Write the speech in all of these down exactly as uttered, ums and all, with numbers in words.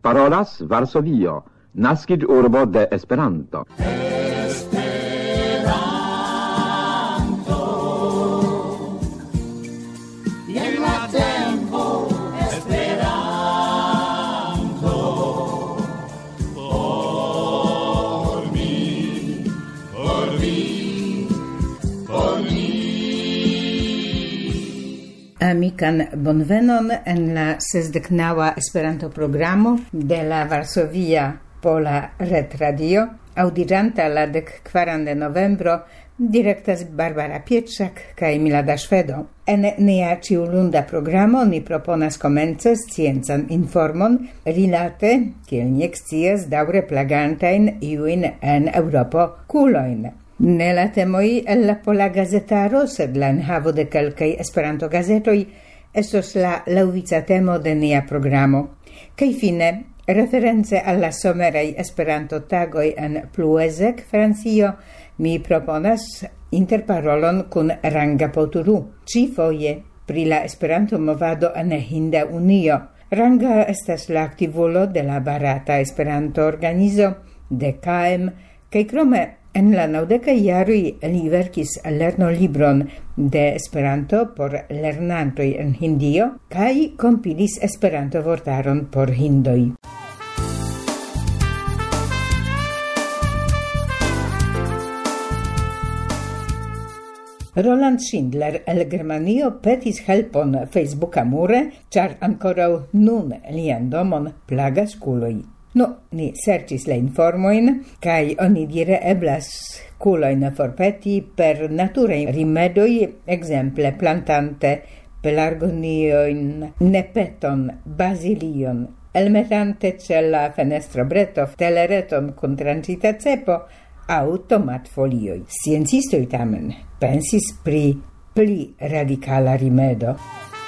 Parolas Varsovio, naskiĝurbo de Esperanto. Amikan bonvenon en la sesdeknaŭa Esperanto-programo de la Varsovia Pola Retradio. Aŭdiĝanta la dekkvaran de novembro direktas Barbara Pietrzak kaj Milada Szwedo. En nia ĉiulunda programo ni proponas komence sciencan informon rilate, kiel ni ekscias, daŭre plagantajn iujn en Eŭropo kulojn. Ne la temoi el la Pola Gazetaro, sed la enhavo de kelkaj Esperanto-gazetoj estos la laŭvica temo de nia programo. Kaj fine, reference alla someraj Esperanto-tagoj en Pluezek, Francio, mi proponas interparolon kun Ranga Poturu, ĉi-foje pri la Esperanto-movado en Hinda Unio. Ranga estas la aktivulo de la barata Esperanto-organizo de K M, kaj krome en la naŭdekaj jaroj li verkis lernolibron de Esperanto por lernantoj en Hindio kaj kompilis Esperanto-vortaron por hindoj. Roland Schindler el Germanio petis helpon Facebooka mure, ĉar ankoraŭ nun lian domon plagas kuloj. No, ni serĉis la informojn, kaj oni dire eblas kulojn forpeti per naturaj rimedoj, ekzemple plantante pelargoniojn, nepeton, bazilion, elmetante ĉe la fenestrobreto telereton kun tranĉita cepo aŭ tomatfolioj. Sciencistoj tamen pensis pri pli radikala rimedo.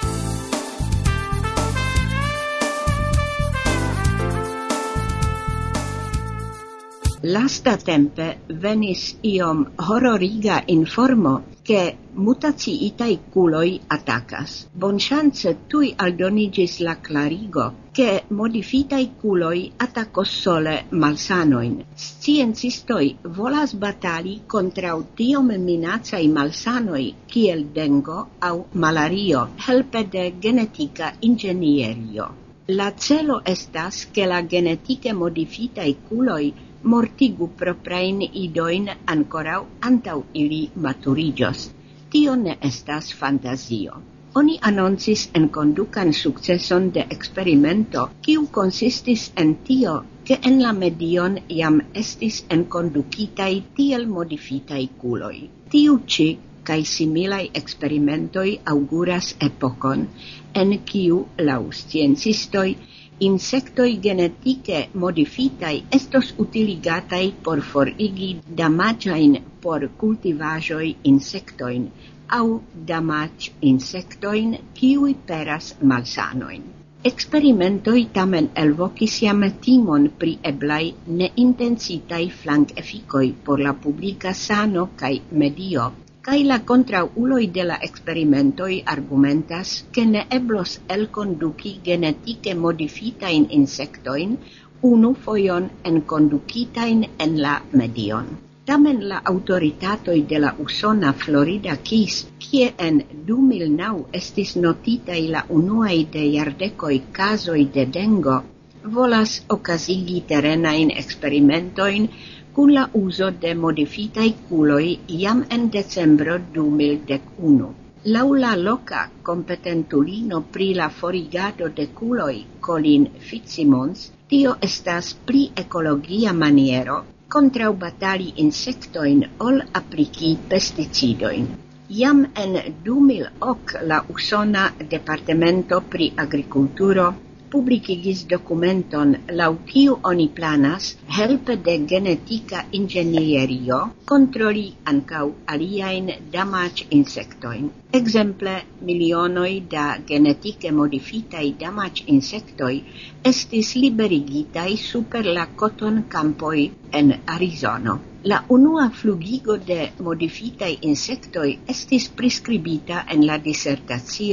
Lasta tempe venis iom hororiga informo che mutaciitaj kuloj atakas. Bonŝance tuj aldonigis la klarigo, che modifitaj kuloj atakos sole malsanojn. Sciencistoj volas batali kontraŭ tiom minacaj malsanoj kiel dengo aŭ malario helpe de genetika inĝenierio. La celo estas, ke la genetike modifitaj kuloj mortigu proprain idoin ancorau antau ili maturigios. Tio ne estas fantazio. Oni annoncis en conducan successon de experimento, kiu consistis en tio, che en la medion iam estis enconducitai tiel modifitai culoi. Tiu ci, kai similai experimentoi auguras epocon, en kiu lau sciencistoi insectoi genetike modifitai estos utiligatai por forigi damaĝajn por kultivaĵoj insektojn aŭ damaĝ insektojn kiuj peras malsanojn. Eksperimentoj tamen elvokis jam timon pri eblaj neintensitaj flankefikoj por la publika sano kaj medio. Kaj la kontraŭuloj de la eksperimentoj argumentas, ke ne eblos elkonduki genetike modifitajn insektojn unu fojon enkondukitajn en la medion. Tamen la aŭtoritatoj de la usona Florida Keys, kie en du mil naŭ estis notitaj la unuaj de jardekoj kazoj de dengo, volas okazigi terenajn eksperimentojn kun la uzo de modifitaj kuloj jam en decembro du mil dek unu. Laŭ la loka kompetentulino pri la forigado de kuloj, Colin Fitzsimmons, tio estas pli ekologia maniero kontraŭbatali insektojn ol apliki pesticidojn. Jam en du mil ok la usona departemento pri agrikulturo publikigis dokumenton laŭ kiu oni planas helpe de genetika inĝenierio kontroli ankaŭ aliajn damaĝinsektojn. Ekzemple, milionoj da genetike modifitaj damaĝinsektoj estis liberigitaj super la kotonkampoj en Arizono. La unua flugigo de modifitaj insektoj estis priskribita en la disertacio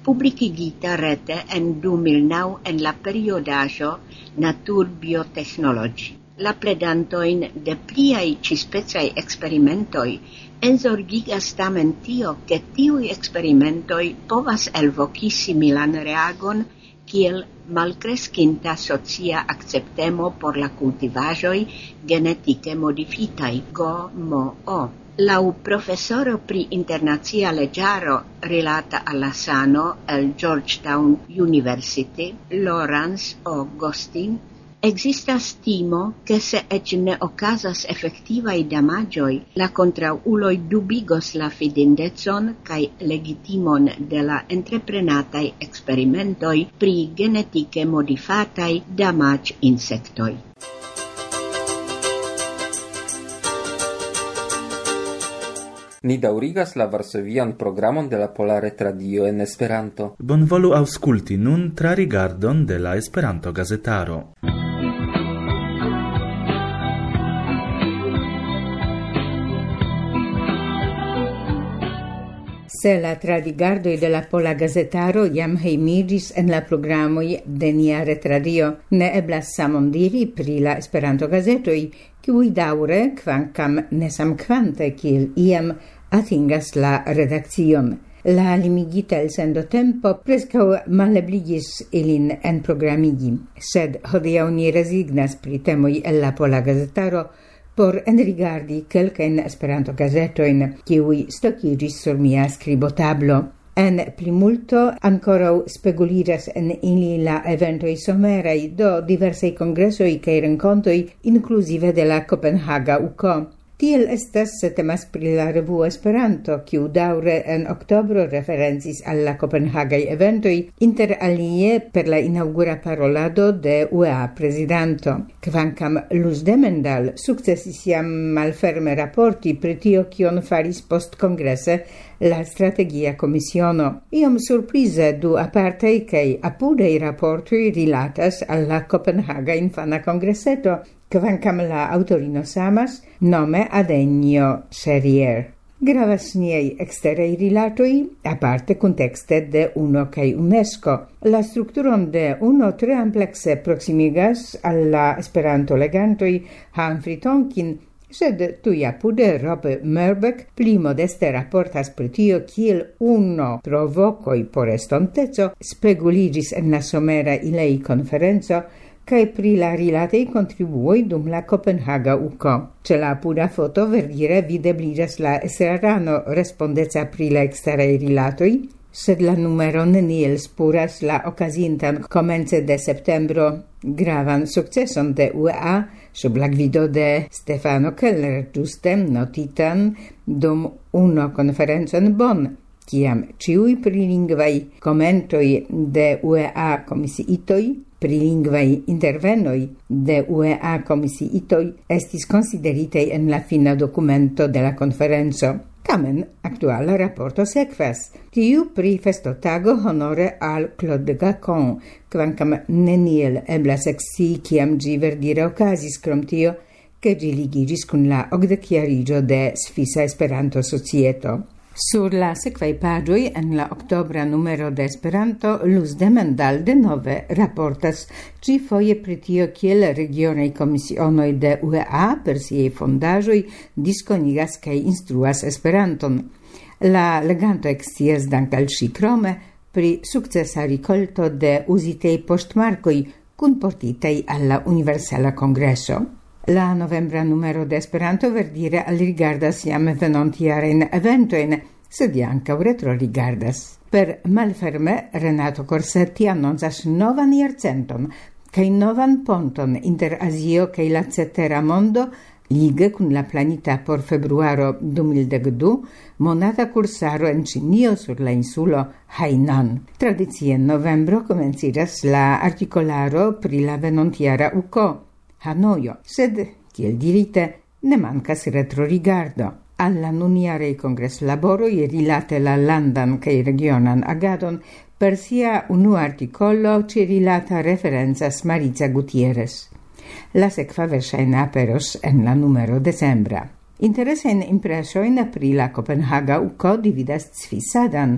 publikigita rete en du mil naŭ en la periodaĵo Nature Biotechnology. La pledantojn de pliaj ĉispecaj eksperimentoj enzorgigas tamen tio, ke tiuj eksperimentoj povas elvoki similan reagon kiel malkreskinta socia akceptemo por la kultivaĵoj genetike modifitaj G M O. Lau profesoro pri internacia leĝaro rilata al la sano el Georgetown University, Lawrence O. Gostin, existas timo che se ec ne okazas efektivaj damaĝoj, la kontraŭuloj dubigos la fidindecon kaj legitimon de la entreprenataj eksperimentoj pri genetike modifataj damaĝ-insektoj. Ni daŭrigas la varsovian programon de la Pola Retradio en Esperanto. Bonvolu aŭskulti nun trarigardon de la Esperanto-gazetaro. Se la tradigardoi de la Pola Gazetaro jam hejmigis en la programoj de nia retradio, ne eblas samon diri pri la Esperanto-gazetoj, kiuj daŭre, kvankam ne samkvante kiel iam, atingas la redakcion. La limigita elsendo tempo preskaŭ malebligis ilin en programigi, sed hodiaŭ ni rezignas pri temoj el la Pola Gazetaro por enrigardi kelkajn Esperanto-gazetojn, kiuj stokigis sur mia skribotablo. En plimulto ankoraŭ speguliras en ili la eventoj someraj do diversaj kongresoj kaj renkontoj, inkluzive de la Kopenhaga U K. Tiel estas se temas pri la revuo Esperanto, kiu daŭre en oktobro referencis al la kopenhagaj eventoj, inter alie per la inaugura parolado de U E A prezidanto. Kvankam Luz Demendal sukcesis jam malferme raporti pri tio, kion faris postkongrese la strategia komisiono. Iom surprize du apartaj kaj apudaj raportoj rilatas al la Kopenhaga Infana Kongreseto, kvankam la autorino samas, nome Adenio Serrier. Gravas niaj eksteraj rilatoj, aparte kuntekste de UNO kaj UNESCO. La strukturon de UNO tre amplekse proksimigas al la Esperanto-legantoj Humphrey Tonkin, sed tuj apude Rob Murbeck pli modeste raportas pri tio, kiel UNO pro vokoj por estonteco speguligis en la somera ilei konferenco kaj pri la rilatej kontribuoj dum la Kopenhaga U K. Ĉe la apuda foto verdire videbliĝas la estrarano respondeca pri la eksteraj rilatoj, sed la numero neniel spuras la okazintan komence de septembro gravan sukceson de U E A sub la gvido de Stefano Keller, ĝuste notitan dum UNO konferenco en Bonn, kiam ĉiuj prilingvaj komentoj de U E A komisiitoj prilingvaj intervenoj de U E A komisiitoj estis konsideritej en la fina dokumento de la konferenco. Tamen aktuala raporto sekvas, tiu pri festotago honore al Claude Gacon, kvankam neniel eblas ekscii kiam ĝi verdire okazis, krom tio, ke ĝi ligiĝis kun la okdekjariĝo de Svisa Esperanto-Societo. Sur la sekvaj paĝoj en la oktobra numero de Esperanto, Luz Demendal denove raportas ĉifoje pri tio, kiel regionaj komisionoj de U E A per siaj fondaĵoj diskonigas kaj instruas Esperanton. La leganto ekscias dank al ŝi krome pri sukcesa rikolto de uzitaj poŝtmarkoj kunportitaj al la Universala Kongreso. La novembra numero de Esperanto verdire alrigardas jam venontjarajn eventojn, sed ankaŭ retrorigardas. Per malferme Renato Corsetti anoncas novan jarcenton kaj novan ponton inter Azio kaj la cetera mondo, lige kun la planita por februaro du mil du monata kursaro en Ĉinio sur la insulo Hainan. Tradicie en novembro komenciĝas la artikolaro pri la venontjara U K. Hanojo, sed, kiel dirite, ne mankas retrorigardo. Alla nunjaraj kongreslaboroj rilate la landan kaj regionan agadon per sia unua artikolo ĉirilata referencas Marica Gutierrez. La sekva verŝajne aperos en la numero decembra. Interesajn impresojn pri la Kopenhaga U K dividas Svisadan,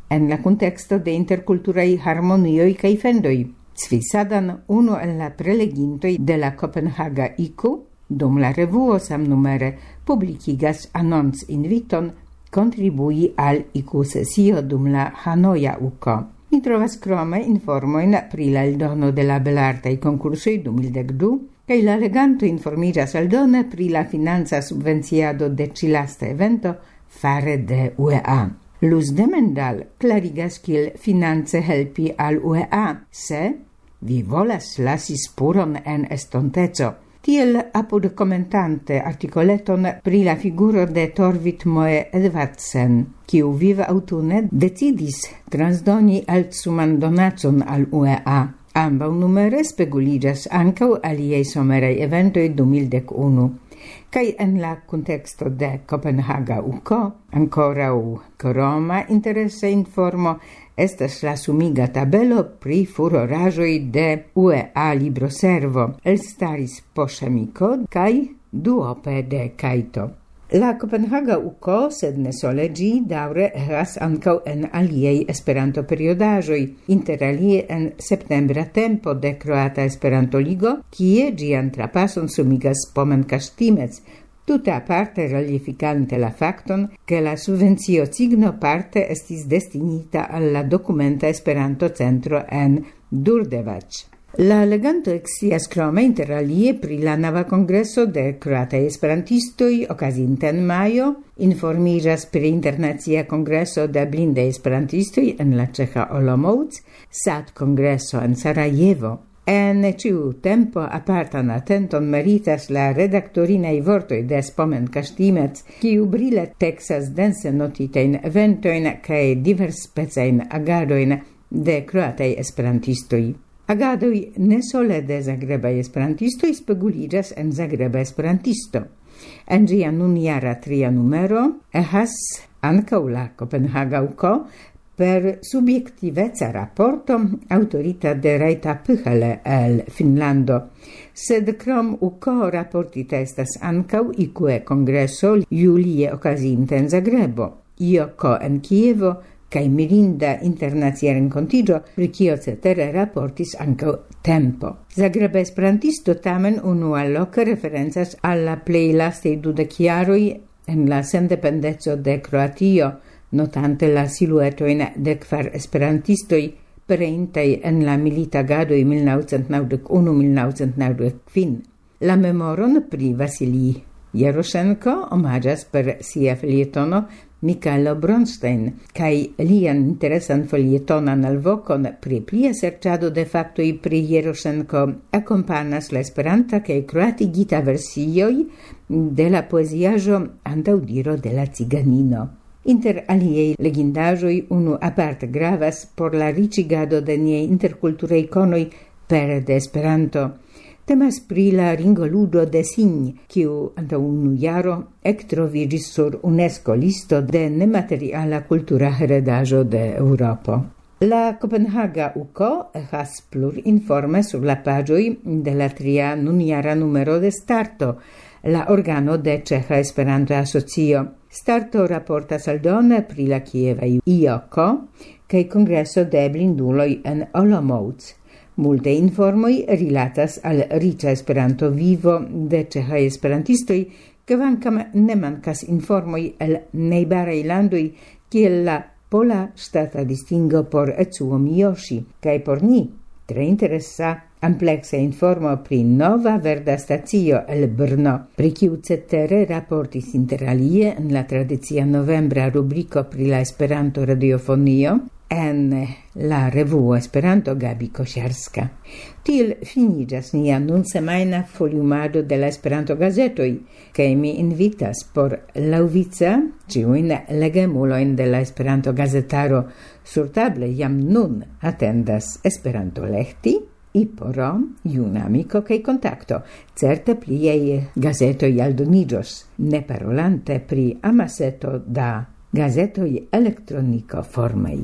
en la contexto de interculturai harmonioi cae fendoi. Svisadan, uno el la prelegintoi de la Copenhaga I C U, dum la revuo samnumere publicigas annonz inviton contribui al I C U-sesio dum la Hanoia U C O. Ni trovas crome informoin pri la eldono de la belartai concursoi du mil degdu, cae la leganto informigas aldone pri la finanza subvenciado de cilasta evento fare de U E A. Luz Demendal clarigas kiel finance helpi al U E A, se vi volas lasi spuron en estonteco. Tiel apud commentante articoleton pri la figuro de Torvit Moe Edvardsen, kiu vive autune decidis transdoni altsuman donacon al U E A. Ambau numere speguligas ancau aliei somerei eventoi du mil decunu. Cai en la contexto de Copenhaga U C O, ancora u croma interesse informo estas la sumiga tabelo pri furorajoi de U E A libroservo, elstaris Poŝemiko kai duope de Kaito. La Copenhaga U C O, sed ne sole gi, daure eras ancau en aliei Esperanto periodajoi, inter alie en septembra tempo de Croata Esperanto Ligo, kie gian trapason sumigas Pomen Kastimec, tute aparte relificante la facton che la subvencio signo parte estis destinita alla documenta Esperanto centro en Durdevac. La leganto exias crome inter alie pri la nova congresso de Croataj esperantistoj okazinta en majo, informiĝas pri internacia congresso de blindaj esperantistoj en la ĉeĥa Olomouc, S A T congresso en Sarajevo. En ciu tempo apartan atenton meritas la redaktorinaj vortoj de Pomen Kastimec, kiu brile teksas dense notitajn eventojn kaj diversspecajn agadojn de Croataj esperantistoj. Agadoi ne sole de Zagrebaj esperantistoj speguliĝas en Zagreba Esperantisto. En ĝia nunjara tria numero ehas ankaŭ la Copenhaga U C O per subjektiveca raporto autorita de Reita Pyhele el Finlando. Sed krom U C O raportita estas ankaŭ I C U E kongreso julie okazinta en Zagrebo, I O C O en Kievo, kai mirinda internacia renkontiĝo, pri kio cetere raportis ankaŭ Tempo. Zagreba Esperantisto tamen unualoke referencas al la plej lastaj dudek jaroj en la sendependeco de Kroatio, notante la siluetojn de kvar esperantistoj pereintaj en la militagadoj mil naŭcent naŭdek unu - mil naŭcent naŭdek kvin. La memoron pri Vasilij Jerošenko omaĝas per sia felietono Mikaelo Bronstein, kai lian interesan folietonan alvokon pri plia serĉado de faktoj pri Jerošenko akompanas la esperanta kaj kroatigita versioj de la poeziaĵo Antaŭdiro de la ciganino. Inter aliei legindaĵoj unu aparte gravas por la riĉigado de niaj interkulturaj konoj pere de Esperanto. Temas pri la ringoludo de Sign, kiu antaŭ unu jaro ektroviĝis sur UNESCO listo de nemateriala kultura heredaĵo de Eŭropo. La Copenhaga U C O havas plurinforme sur la paĝoj de la tria nunjara numero de Starto, la organo de Ĉeĥa Esperanto-Asocio. Starto raportas aldone pri la kieva I O C O kaj kongreso de blinduloj en Olomouc. Multe informoi rilatas al riĉa Esperanto vivo de ĉeĥaj esperantistoj, kvankam ne mankas informoj el najbaraj landoj kiel la pola ŝtata distingo por Etsuo Mijoŝi, kaj por ni tre interesa ampleksa informo pri nova verda stacio el Brno, pri kiu cetere raportis inter alie en la tradicia novembra rubriko pri la Esperanto radiofonio en la revuo Esperanto Gabi Kosiarska. Tiel finiĝas nia nunsemajna foliumado de la Esperanto-gazetoj, kaj mi invitas por laŭvice ĉiujn legemulojn de la Esperanto-gazetaro surtable jam nun atendas Esperanto-lehti, Iporo, juna amiko kaj kontakto. Certe pliaj gazetoj aldoniĝos, ne parolante pri amaseto da gazetoj elektroniko formaj.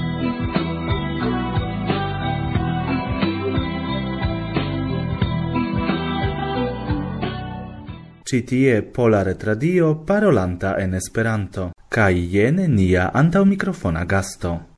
Ci tie Pola Retradio parolanta en Esperanto. Kaj jen nia antaŭmikrofona gasto.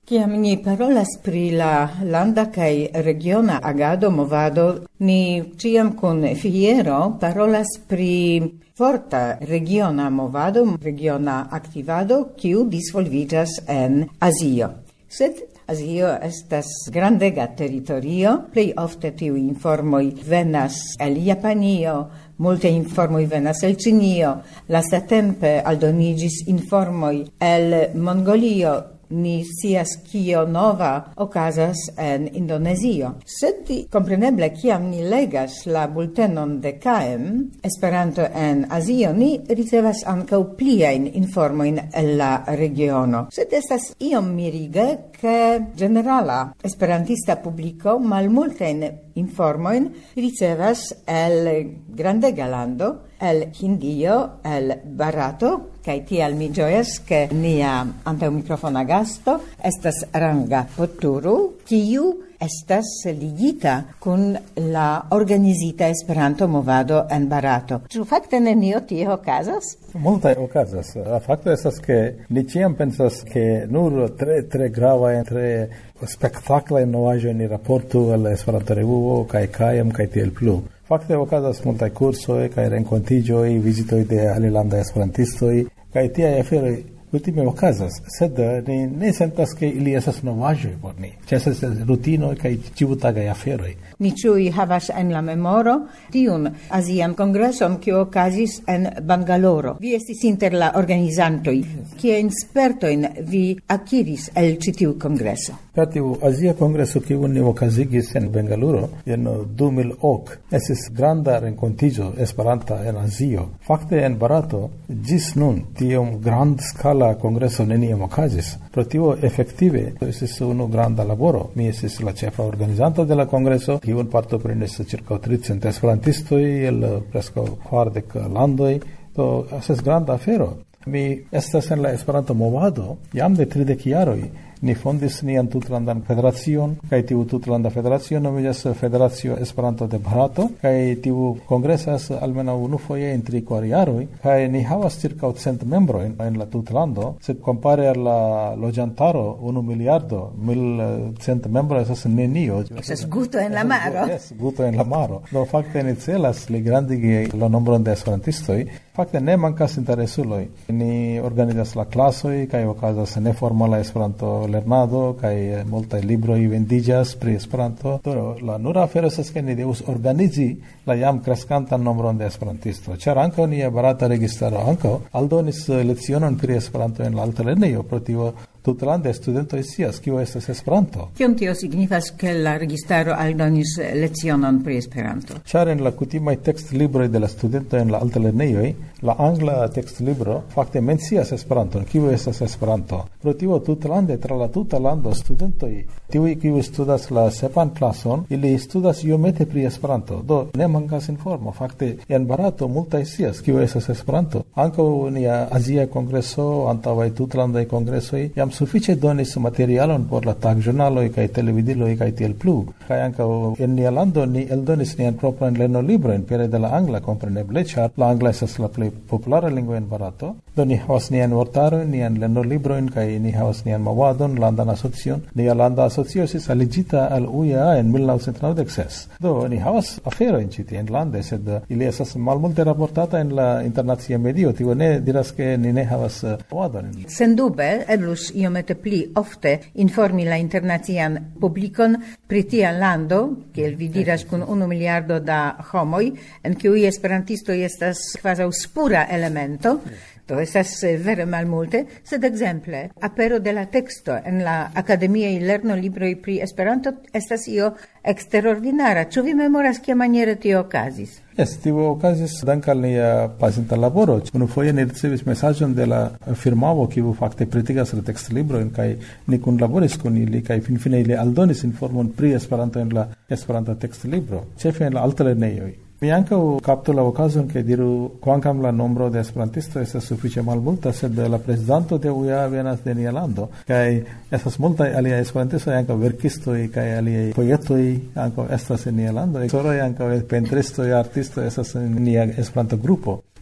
Kiam ni parolas pri la landa kaj regiona agado movado, ni ciam kun fiero parolas pri forta regiona movado, regiona activado, kiu disvolviĝas en Azio. Sed Azio estas grandega teritorio, plej ofte tiuj informoj venas el Japanio, multe informoj venas el Ĉinio, lastatempe aldoniĝis informoj el Mongolio, ni scias kio nova okazas en Indonezio. Sed kompreneble, kiam ni legas la bultenon de K M Esperanto en Azio, ni ricevas ankaŭ pliajn informojn el la regiono. Sed estas iom mirige, ke ĝenerala esperantista publiko malmultajn informojn ricevas el grandega lando, el Hindio, el Barato, kaj tial mi ĝojas, ke nia antaŭmikrofona gasto estas Ranga Poturu, kiu estas ligita kun la organizita Esperanto-movado en Barato. Ĉu fakte nenio tie okazas? Multaj okazas. La fakto estas, ke ni ĉiam pensas, ke nur tre tre gravaj, tre spektaklaj novaĵoj ni raportu al Esperanto-revuo kaj K M kaj tiel plu. Fakte okazas multaj kursoj kaj renkontiĝoj, vizitoj de alilandaj esperantistoj kaj tiaj aferoj kutime okazas, sed ni ne sentas, ke ili estas novaĵoj por ni. Ĉesas rutinoj kaj ĉiutagaj aferoj. Ni ĉiuj havas en la memoro tiun azian kongreson, kiu okazis en Bangaloro. Vi estis inter la organizantoj. Kiajn spertojn vi akiris el ĉi tiu kongreso? Per tiu azia kongreso, kiu ni okazigis en Bangaloro en du mil ok, estis granda renkontiĝo esperanta en Azio. Fakte en Barato ĝis nun tiom grandskala kongreso neniam okazis. Pro tio efektive estis unu granda laboro. Mi estis la ĉefa organizanto de la kongreso, kiun partoprenis ĉirkaŭ tricent esperantistoj el preskaŭ kvardek landoj. Do estas granda afero. Mi estas en la Esperanto-movado jam de tridek jaroj. Ni fondis nian tutlandan federacion, kaj tiu tutlanda federacio nomiĝas Federacio Esperanto de Barato, kaj tiu kongresas almenaŭ unufoje en tri kvar jaroj, kaj ni havas cirkaŭ cent membrojn en la tutlando, sed kompare al la loĝantaro unu miliardo, mil cent membroj estas nenio. Estas guto en la maro. Yes, guto en la maro. Do fakte ni celas pligrandigi la nombron de esperantistoj. Fakte ne mankas interesuloj. Ni organizas la klasoj kaj okazas neformala Esperanto lernado kaj multaj libroj vendiĝas pri Esperanto. Do la nura afero estas, ke ni devus organizi la jam kreskantan nombron de esperantistoj. Ĉar ankaŭ nia barata registaro ankaŭ aldonis lecionon pri Esperanto en la altlernejo, pro tio tutlande studentoj scias kio estas Esperanto. Kion tio signifas, ke la registaro aldonis lecionon pri Esperanto? Ĉar en la kutimaj tekstlibroj de la studentoj en la altlernejoj, la angla tekstlibro fakte mencias Esperanton, kio estas Esperanto. Pro tio tutlande tra la tuta lando studentoj, tiuj kiuj studas la sepan klason, ili studas iomete pri Esperanto. Do ne mankas informo. Fakte en Barato multaj scias kio estas Esperanto. Ankaŭ nia azia kongreso, antaŭaj tutlandaj kongresoj jam sufiĉe donis materialon por la tagĵurnaloj kaj televidiloj kaj tiel plu. Kaj ankaŭ en nia lando ni eldonis nian propran lernolibrojn pere de la angla, kompreneble, ĉar la angla estas la plej populara lingvo en Barato. Do ni havas nian vortaron, nian lernolibrojn kaj ni havas nian movadon, landan asocion. Nia landa asocio estis aliĝita al U E A en mil novcent naŭdek ses. Do ni havas aferojn ĉi tie enlande, sed ili estas malmulte raportata en la internacia medio. Tio ne diras, ke ni ne havas movadon. Sendube eblus iomete pli ofte informi la internacian publikon pri tia lando, kiel vi diras, kun unu miliardo da homoj, en kiuj esperantistoj estas kvazaŭ spura elemento. Do estas vere malmulte, sed ekzemple apero de la teksto en la akademiaj lernolibroj pri Esperanto estas io eksterordinara. Ĉu vi memoras kiamaniere tio okazis? Yes, tio okazis dank al nia pasinta laboro. Unufoje ni ricevis mesaĝon de la firmao, kiu fakte pretigas la tekstlibrojn, kaj ni kunlaboris kun ili, kaj finfine ili aldonis informon pri Esperanto en la Esperanta tekstlibro, ĉefe en la altlernejoj. Mi ankaŭ kaptu la okazon, ke diru, kvankam la nombro de esperantistoj estas sufiĉe malmulta, sed la prezidanto de U E A venas de nia lando, kaj estas multaj aliaj esperantistoj, ankaŭ verkistoj kaj aliaj poetoj ankaŭ estas en nia lando. Soroj ankaŭ pentristoj, artistoj estas en nia Esperanto-grupo.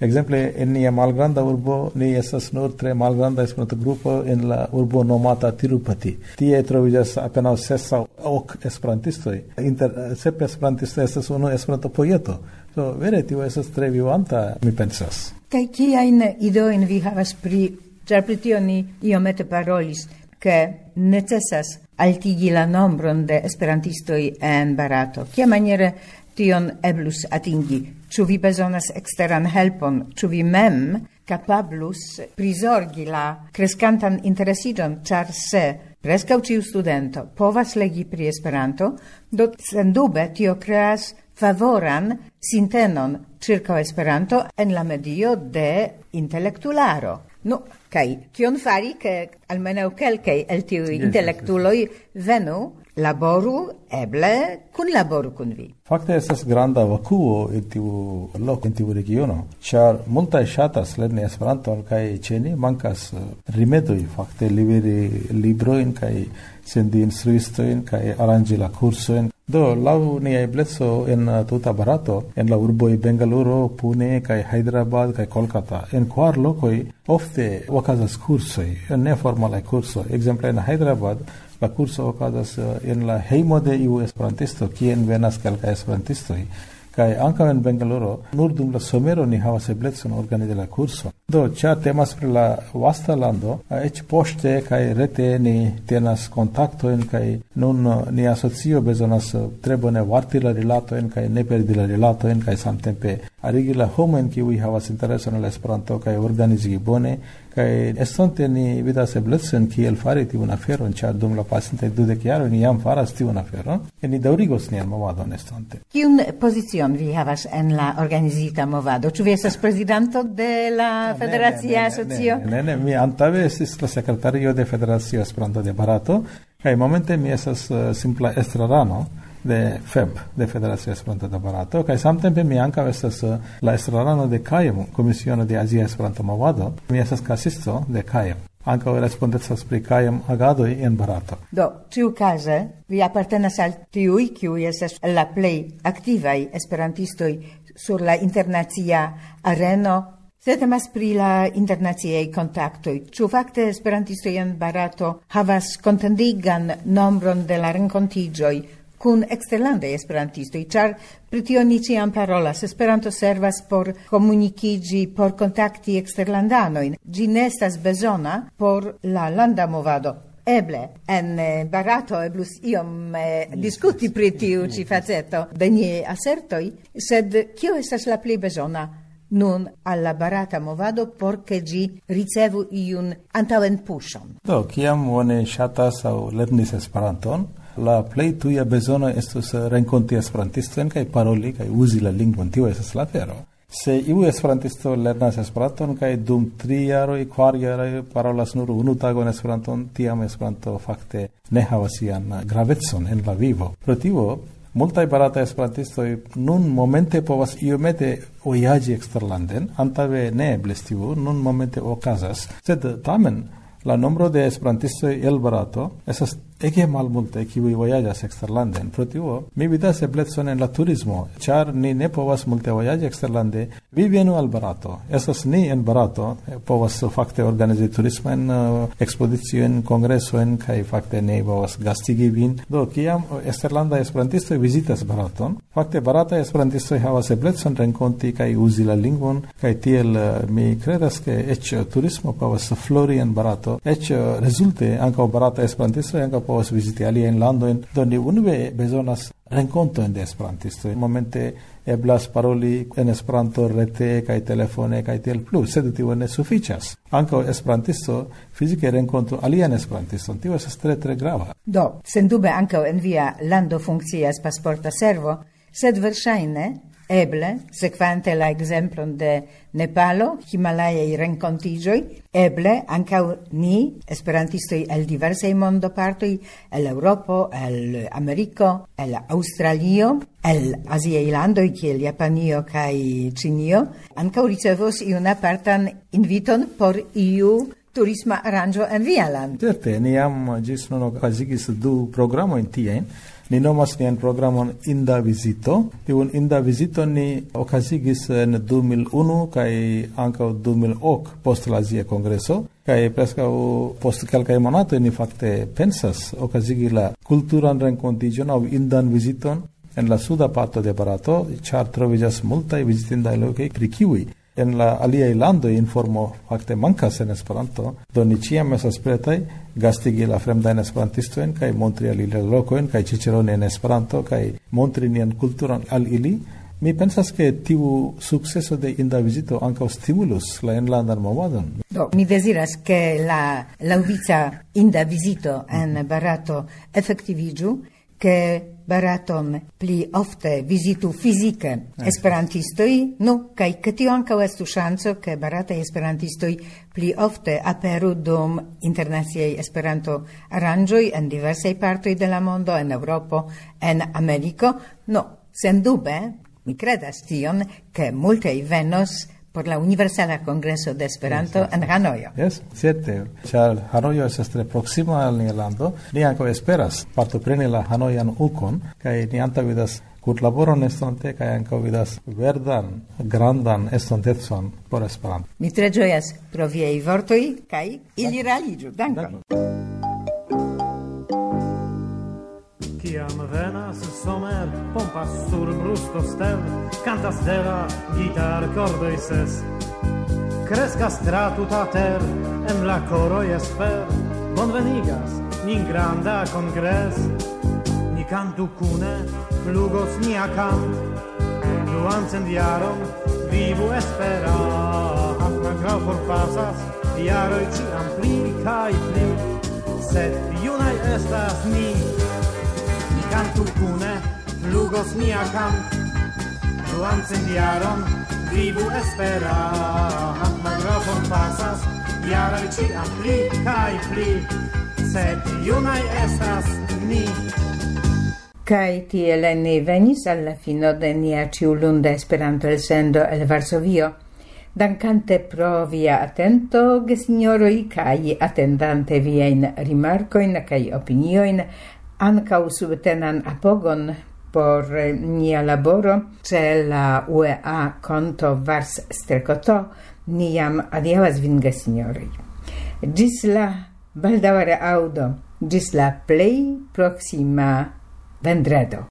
Exemple, en nia malgranda urbo, ni estas nur tre malgranda Esperanto grupo en la urbo nomata Tirupati. Tie troviĝas apenaŭ ses aŭ ok esperantistoj. Inter sep esperantistoj estas unu Esperanto poeto. So, vere, tio estas tre vivanta, mi pensas. Kaj kiajn ideojn vi havas pri, ĉar pri tio ni iomete parolis, ke necesas altigi la nombron de esperantistoj en Barato. Kiamaniere tion eblus atingi? Ĉu vi bezonas eksteran helpon? Ĉu vi mem kapablus prizorgi la kreskantan interesiĝon, ĉar se preskaŭ ĉiu studento povas legi pri Esperanto, do sendube tio kreas favoran sintenon circa Esperanto en la medio de intelektularo. Nu, kaj kion fari, ke almenaŭ kelkaj el tiuj intelektuloj venu, laboru, eble kunlaboru kun vi. Fakte estas granda vakuo en tiu loko, en tiu regiono, ĉar multaj ŝatas lerni Esperanton kaj ĉe ni mankas rimedoj fakte liveri librojn kaj sendi instruistojn kaj aranĝi la kursojn. Do, laŭ nia ebleco en tuta Barato, en la urboj Bengaluru, Pune kaj Hyderabad kaj Kolkata, en kvar lokoj ofte okazas kursoj, neformalaj kursoj. Ekzemple en Hyderabad la kurso okazas en la hejmo de iu esperantisto, kien venas kelkaj esperantistoj. Kaj ankaŭ en Bengaluru nur dum la somero ni havas eblecon organizi la kurso. Do, ĉar temas pri la vasta lando, eĉ poŝte kaj rete ni tenas kontaktojn kaj nun nia asocio bezonas tre bone varti la rilatojn kaj ne perdi la rilatojn kaj samtempe arigi la homojn kiuj havas intereson al Esperanto kaj organizi bone. Kaj estonte ni vidas eblecon kiel fari tiun aferon, ĉar dum la pasintaj dudek jaroj ni jam faras tiun aferon, kaj ni daŭrigos nian movadon estonte. Kiun pozicion vi havas en la organizita movado? Ĉu vi estas prezidanto de la Federacia Asocio? Ne, ne, ne, mi antaŭe estis la sekretario de Federacio Esperanto de Barato, kaj momente mi estas uh, simpla estrarano de F E B, de Federacio Esperanto de Barato, kaj samtempe mi ankaŭ estas uh, la estrarano de C A I M, Komisiono de Azia Esperanto Movado. Mi estas kasisto de C A I M. Ankaŭ respondecas pri C A I M agadoj en Barato. Do, ĉiukaze vi apartenas al tiuj, kiuj estas la plej aktivaj esperantistoj sur la internacia areno. Se temas pri la internaciaj kontaktoj, ĉu fakte esperantistoj en Barato havas kontendigan nombron de la renkontiĝoj kun eksterlandaj esperantistoj, ĉar pri tio ni ĉiam parolas. Esperanto servas por komunikiĝi, por kontakti eksterlandanojn. Ĝi ne estas bezona por la landa movado. Eble en Barato eblus iom eh, diskuti pri tiu ĉi faceto de niaj asertoj, sed kio estas la plej bezona nun alla Barata movado por ke ĝi ricevu iun antaŭen puŝon? Do, kiam oni ŝatas aŭ lernis Esperanton, la plej tuja bezono estus renkonti esperantistojn kaj paroli kaj uzi la lingvon. Tio estas la afero. Se iu esperantisto lernas Esperanton kaj dum tri jaroj, kvar jaroj parolas nur unu tagon Esperanton, tiam Esperanto fakte ne havas sian gravecon en la vivo. Pro tio, multaj barata esperantistoj nun momente povas iomete vojaĝi eksterlanden, antaŭe ne eblis tio, nun momente okazas, sed tamen la nombro de esperantistoj el Barato estas ege malmulte kiuj vojaĝas eksterlanden. Pro tio mi vidas eblecon en la turismo, ĉar ni ne povas multe vojaĝi eksterlande. Vi venu al Barato. Estas ni en Barato povas fakte organizi turismajn uh, ekspoziciojn, kongresojn kaj fakte ne povas gastigi vin. Do kiam eksterlandaj esperantistoj vizitas Baraton, fakte barataj esperantistoj havas eblecon renkonti kaj uzi la lingvon, kaj tiel uh, mi kredas ke eĉ turismo povas flori en Barato, eĉ uh, rezulte ankaŭ barataj esperantistoj ankaŭ povas viziti aliajn landojn. Do ni unue bezonas renkontojn de esperantistoj. Momente eblas paroli en Esperanto rete kaj telefone kaj tiel plu, sed tio ne sufiĉas. Ankaŭ esperantisto fizike renkontu alian esperantiston. Tio estas tre tre grava. Do, sendube ankaŭ en via lando funkcias pasporta servo, sed verŝajne eble, sekvante la ekzemplon de Nepalo, Himalajaj renkontiĝoj, eble ankaŭ ni, esperantistoj el diversaj mondopartoj, el Eŭropo, el Ameriko, el Aŭstralio, el aziaj landoj kiel Japanio kaj Ĉinio, ankaŭ ricevos iun apartan inviton por iu turisma aranĝo en via lando. Certe, ni jam ĝis nun okazigis du programojn tiajn. Ni nomas nian programon Inda Visito. Tiun Inda Visito ni okazigis en du mil unu kaj ankaŭ du mil ok post la Azia Kongreso. Kaj preskaŭ post kelkaj monatoj ni fakte pensas okazigi la kulturan renkontiĝon aŭ indan viziton en la suda parto de Barato, ĉar troviĝas multaj vizitindaj lokoj pri kiuj en la aliaj landoj informo fakte mankas en Esperanto, do ni ĉiam estas pretaj gastigi la fremdajn esperantistojn kaj montri al ili lokojn kaj ĉiĉeroni en Esperanto kaj montri nian kulturon al ili. Mi pensas che tiu successo de Inda Visito ankaŭ stimulus la enlandan movadon. Do, mi desiras che la laŭvica Inda Visito en Barato efektiviĝu, che Baraton pli ofte visitu fizike esperantistoj, no, kaj ke tio ankaŭ estu ŝanco, ke barataj esperantistoj pli ofte aperu dum internaciaj Esperanto-aranĝoj en diversaj partoj de la mondo, en Eŭropo, en Ameriko. No, sendube, mi credas tion, che multaj venos por la Universala Kongreso de Esperanto yes, en Hanojo. Yes, certe, ĉar Hanojo estas tre proksima al nia lando. Ni ankaŭ esperas partopreni la Hanojan ukon, kaj ni antaŭvidas kunlaboron estonte kaj ankaŭ vidas verdan, grandan estontecon por Esperanto. Mi tre ĝojas pro viaj vortoj kaj ili realiĝu. Dankon. Kiam venas somer, pompas sur brusto stel, cantas deva gitar cordoi ses. Crescas tra tuta ter, en la coroi esper, bonvenigas, nin granda congres. Ni cantu cune, flugos nia cant, duancent jaron, vivu espera. Atma grau forpasas, jaroi ciam pli kai pli, sed junai estas ni. Cantu cune, flugos nia cant, duancent jaron, vivu espera. Magrofon pasas, jaroj ciam pli kaj pli, sed junaj estas ni. Kaj tiel ni venis al la fino de nia ĉiulunda Esperanto-elsendo el Varsovio, dankante pro via atento, gesinjoroj, kaj atendante viajn rimarkojn kaj opiniojn, ankaŭ subtenan apogon por nia laboro ĉe la U E A konto Vars Strekoto, ni jam adiaŭas vin, gesinjoroj. Ĝis la baldaŭa reaŭdo, ĝis la plej proksima vendredo.